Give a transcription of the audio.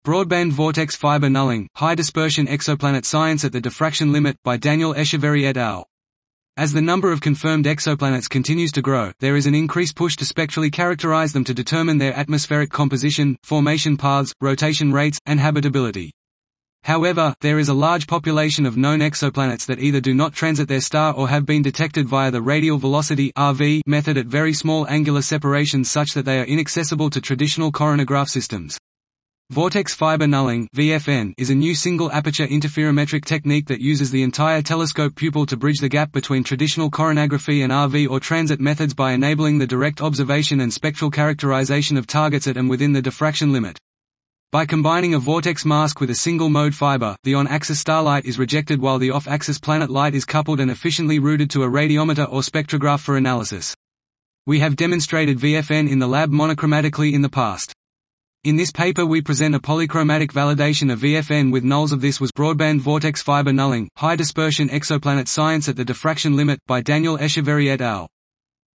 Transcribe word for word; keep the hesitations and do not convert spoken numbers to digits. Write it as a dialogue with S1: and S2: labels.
S1: Broadband vortex fiber nulling, high-dispersion exoplanet science at the diffraction limit, by Daniel Echeverry et al. As the number of confirmed exoplanets continues to grow, there is an increased push to spectrally characterize them to determine their atmospheric composition, formation paths, rotation rates, and habitability. However, there is a large population of known exoplanets that either do not transit their star or have been detected via the radial velocity (R V) method at very small angular separations such that they are inaccessible to traditional coronagraph systems. Vortex fiber nulling (V F N) is a new single-aperture interferometric technique that uses the entire telescope pupil to bridge the gap between traditional coronagraphy and R V or transit methods by enabling the direct observation and spectral characterization of targets at and within the diffraction limit. By combining a vortex mask with a single-mode fiber, the on-axis starlight is rejected while the off-axis planet light is coupled and efficiently routed to a radiometer or spectrograph for analysis. We have demonstrated V F N in the lab monochromatically in the past. In this paper we present a polychromatic validation of V F N with nulls of this was Broadband vortex fiber nulling, high-dispersion exoplanet science at the diffraction limit, by Daniel Echeverry et al.